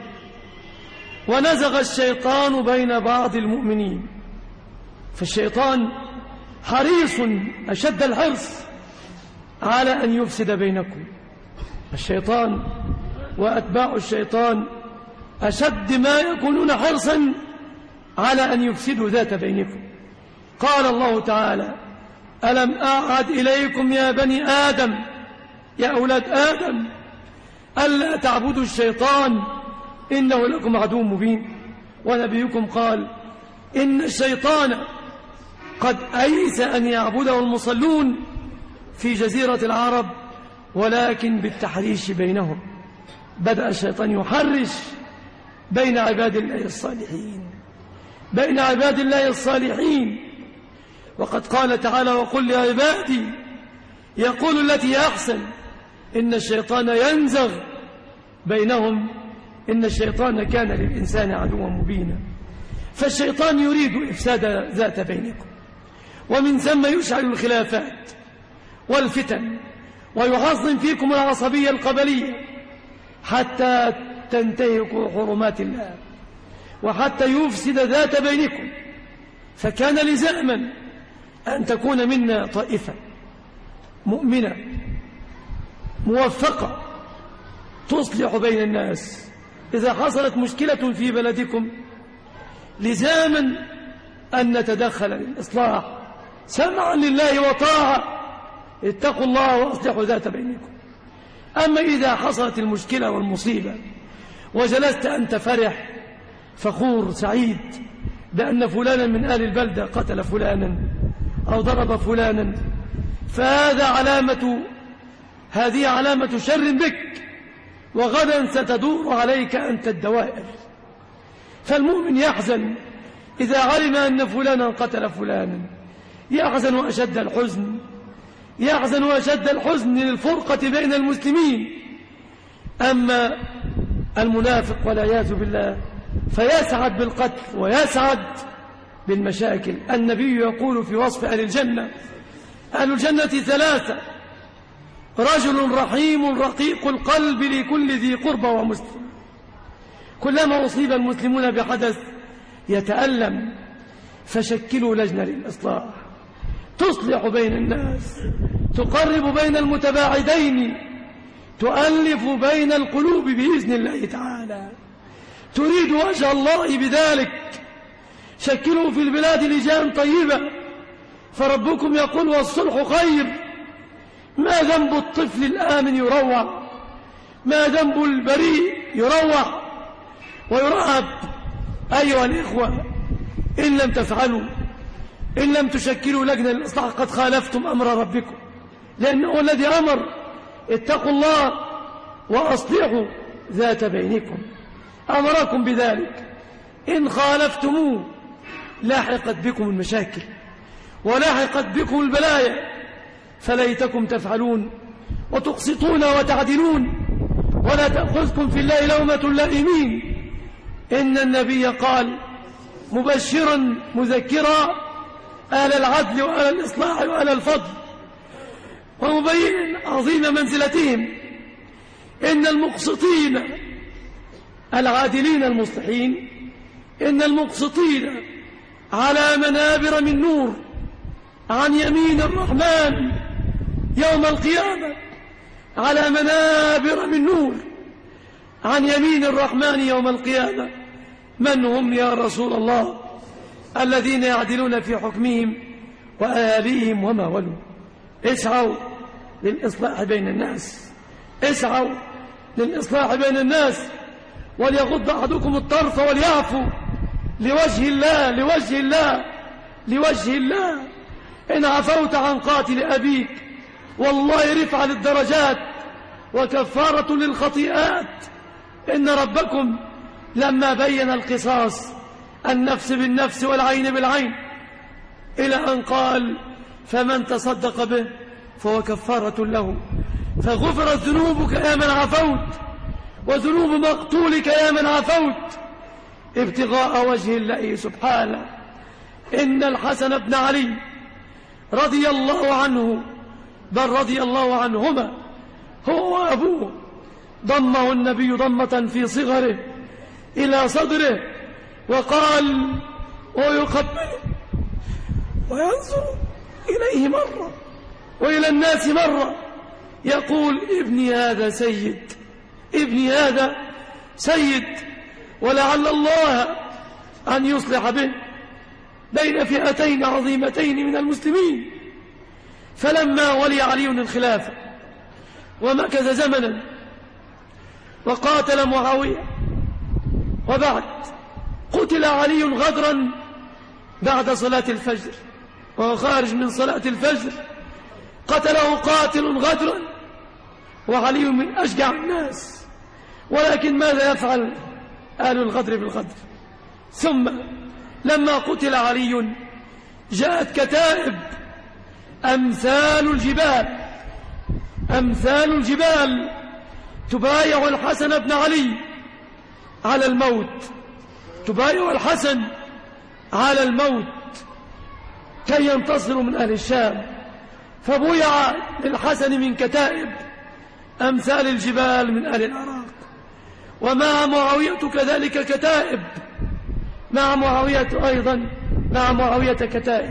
ونزغ الشيطان بين بعض المؤمنين، فالشيطان حريص أشد الحرص على أن يفسد بينكم. الشيطان وأتباع الشيطان أشد ما يكونون حرصا على أن يفسدوا ذات بينكم. قال الله تعالى: ألم أعهد إليكم يا بني آدم، يا أولاد آدم، ألا تعبدوا الشيطان إنه لكم عدو مبين. ونبيكم قال: إن الشيطان قد أيس أن يعبده المصلون في جزيرة العرب، ولكن بالتحريش بينهم. بدأ الشيطان يحرش بين عباد الله الصالحين بين عباد الله الصالحين وقد قال تعالى: وقل لعبادي يقول التي أحسن إن الشيطان ينزغ بينهم إن الشيطان كان للإنسان عدوا مبينا. فالشيطان يريد إفساد ذات بينكم، ومن ثم يشعل الخلافات والفتن ويعظم فيكم العصبية القبلية حتى تنتهكوا حرمات الله وحتى يفسد ذات بينكم. فكان لزاما أن تكون منا طائفة مؤمنة موفقة تصلح بين الناس. إذا حصلت مشكلة في بلدكم لزاما أن نتدخل للإصلاح سمعا لله وطاعة. اتقوا الله وأصلحوا ذات بينكم. أما إذا حصلت المشكلة والمصيبة وجلست أنت فرح فخور سعيد بأن فلانا من أهل البلدة قتل فلانا أو ضرب فلانا، فهذا علامة هذه علامة شر بك، وغدا ستدور عليك أنت الدوائر. فالمؤمن يحزن إذا علم أن فلانا قتل فلانا، يحزن أشد الحزن يحزن أشد الحزن للفرقة بين المسلمين. أما المنافق والعياذ بالله فيسعد بالقتل ويسعد بالمشاكل. النبي يقول في وصف أهل الجنة: أهل الجنة ثلاثة: رجل رحيم رقيق القلب لكل ذي قربى ومسلم. كلما أصيب المسلمون بحدث يتألم، فشكلوا لجنة للإصلاح تصلح بين الناس، تقرب بين المتباعدين، تؤلف بين القلوب بإذن الله تعالى. تريد وجه الله بذلك، شكلوا في البلاد لجان طيبة، فربكم يقول والصلح خير. ما ذنب الطفل الآمن يروع، ما ذنب البريء يروع ويرهب. أيها الإخوة، إن لم تفعلوا، إن لم تشكلوا لجنة للإصلاح قد خالفتم أمر ربكم، لأنه الذي أمر اتقوا الله وأصلحوا ذات بينكم، أمركم بذلك. إن خالفتموه لاحقت بكم المشاكل ولاحقت بكم البلايا، فليتكم تفعلون وتقسطون وتعدلون ولا تأخذكم في الله لومة لائمين. إن النبي قال مبشرا مذكرا أهل العدل وأهل الإصلاح وأهل الفضل، ومبينا عظيم منزلتهم. إن المقسطين العادلين المصلحين، إن المقسطين على منابر من نور عن يمين الرحمن يوم القيامة، على منابر من نور عن يمين الرحمن يوم القيامة. من هم يا رسول الله؟ الذين يعدلون في حكمهم وآليهم وما ولوا. اسعوا للإصلاح بين الناس، اسعوا للإصلاح بين الناس، وليغض أحدكم الطرف وليعفو لوجه الله، لوجه الله، لوجه الله. إن عفوت عن قاتل أبيك والله رفع للدرجات وكفارة للخطيئات. إن ربكم لما بين القصاص النفس بالنفس والعين بالعين إلى أن قال فمن تصدق به فهو كفارة له، فغفرت ذنوبك يا من عفوت وذنوب مقتولك يا من عفوت ابتغاء وجه الله سبحانه. إن الحسن بن علي رضي الله عنه، بل رضي الله عنهما، هو وأبوه، ضمه النبي ضمة في صغره إلى صدره وقال ويقبله وينظر إليه مرة وإلى الناس مرة يقول ابني هذا سيد، ابني هذا سيد، ولعل الله أن يصلح به بين فئتين عظيمتين من المسلمين. فلما ولي علي الخلافة ومكث زمنا وقاتل معاوية، وبعد قتل علي غدرا بعد صلاة الفجر، وهو خارج من صلاة الفجر قتله قاتل غدرا، وعلي من أشجع الناس، ولكن ماذا يفعل آل الغدر بالغدر؟ ثم لما قتل علي جاءت كتائب أمثال الجبال، أمثال الجبال تبايع الحسن بن علي على الموت، تبايع الحسن على الموت كي ينتصروا من أهل الشام. فبويع للحسن من كتائب أمثال الجبال من أهل العراق، ومع معاوية كذلك كتائب، مع معاوية أيضا مع معاوية كتائب.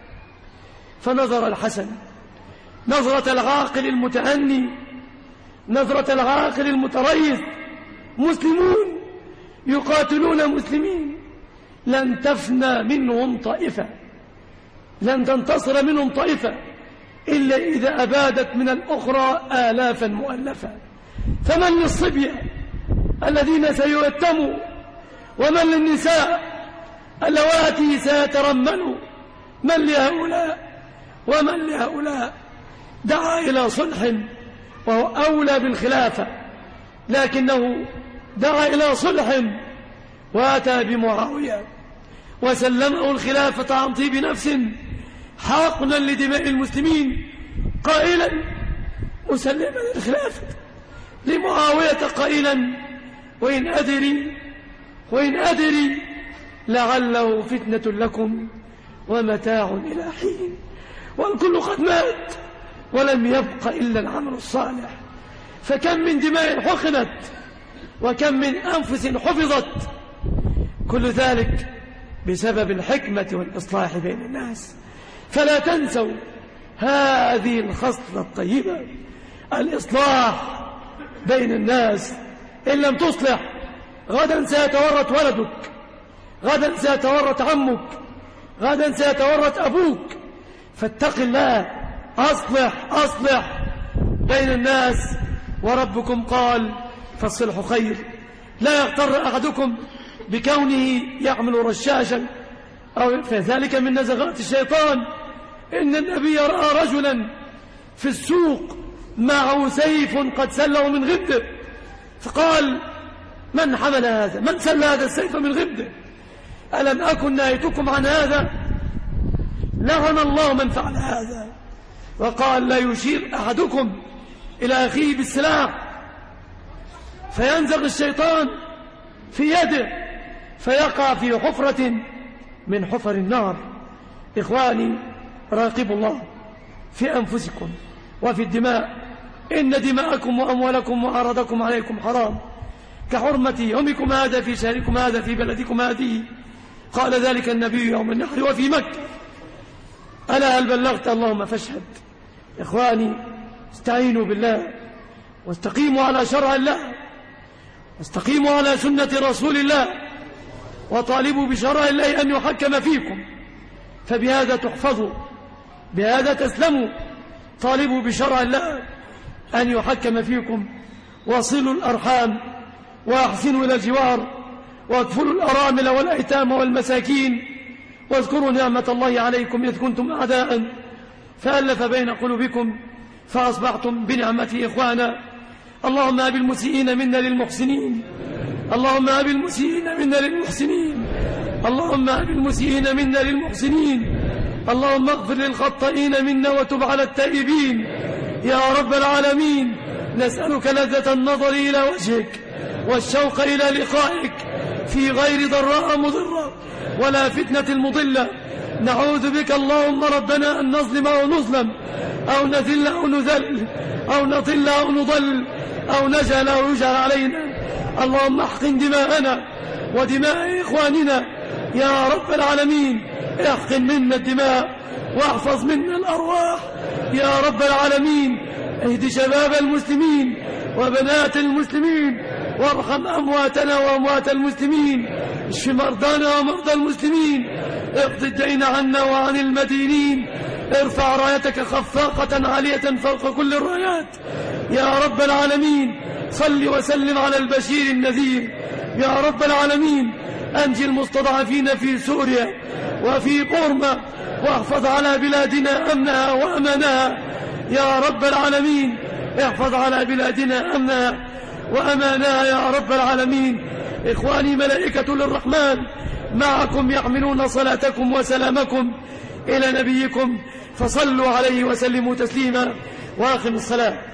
فنظر الحسن نظرة العاقل المتأني، نظرة العاقل المتريث، مسلمون يقاتلون مسلمين، لن تفنى منهم طائفة، لن تنتصر منهم طائفة إلا إذا أبادت من الأخرى آلافا مؤلفة. فمن للصبية الذين سيؤتموا، ومن للنساء اللواتي سيترملوا، من لهؤلاء ومن لهؤلاء؟ دعا إلى صلح وهو أولى بالخلافة، لكنه دعا إلى صلح وأتى بمعاوية وسلمه الخلافة عن طيب نفس حقنا لدماء المسلمين، قائلا مسلما الخلافة لمعاوية قائلا وإن أدري وإن أدري لعله فتنة لكم ومتاع إلى حين. والكل قد مات ولم يبق إلا العمل الصالح، فكم من دماء حقنت وكم من أنفس حفظت، كل ذلك بسبب الحكمة والإصلاح بين الناس. فلا تنسوا هذه الخصلة الطيبة، الإصلاح بين الناس. إن لم تصلح غدا سيتورط ولدك، غدا سيتورط عمك، غدا سيتورط أبوك. فاتق الله، أصلح أصلح بين الناس. وربكم قال فالصلح خير. لا يغتر أحدكم بكونه يحمل رشاشا أو فذلك من نزغات الشيطان. إن النبي رأى رجلا في السوق معه سيف قد سله من غبده، فقال من حمل هذا؟ من سل هذا السيف من غبده؟ ألم أكن نهيتكم عن هذا؟ لعن الله من فعل هذا. وقال لا يشير أحدكم إلى أخيه بالسلاح فينزغ الشيطان في يده فيقع في حفرة من حفر النار. إخواني، راقبوا الله في أنفسكم وفي الدماء. إن دماءكم وأموالكم وأعراضكم عليكم حرام كحرمة يومكم هذا في شهركم هذا في بلدكم هذه. قال ذلك النبي يوم النحر وفي مكة. ألا هل بلغت؟ اللهم فاشهد. إخواني، استعينوا بالله واستقيموا على شرع الله واستقيموا على سنة رسول الله وطالبوا بشرع الله أن يحكم فيكم، فبهذا تحفظوا، بهذا تسلموا. طالبوا بشرع الله أن يحكم فيكم. وصلوا الأرحام وأحسنوا إلى الجوار واكفلوا الأرامل والأيتام والمساكين. واذكروا نعمة الله عليكم إذ كنتم أعداء فألف بين قلوبكم فأصبحتم بنعمته إخوانا. اللهم هب المسيئين منا للمحسنين، اللهم هب المسيئين منا للمحسنين، اللهم هب المسيئين منا للمحسنين، اللهم اغفر للخطائين منا وتب على التائبين يا رب العالمين. نسألك لذة النظر إلى وجهك والشوق إلى لقائك في غير ضراء مضرة ولا فتنة مضلة. نعوذ بك اللهم ربنا أن نظلم أو نظلم أو نذل أو نذل أو نضل أو نضل أو نجهل أو يجهل علينا. اللهم احقن دماءنا ودماء إخواننا يا رب العالمين. احقن منا الدماء واحفظ منا الأرواح يا رب العالمين. اهد شباب المسلمين وبنات المسلمين وارحم أمواتنا وأموات المسلمين. اشف مرضانا ومرضى المسلمين. اقض الدين عنا وعن المدينين. ارفع رايتك خفاقة عالية فوق كل الرايات يا رب العالمين. صل وسلم على البشير النذير يا رب العالمين. أنجي المستضعفين في سوريا وفي بورما واحفظ على بلادنا أمنها وأمانها يا رب العالمين. احفظ على بلادنا أمنها وأمانها يا رب العالمين. إخواني، ملائكة للرحمن معكم يحملون صلاتكم وسلامكم إلى نبيكم فصلوا عليه وسلموا تسليما. وآخر الصلاة.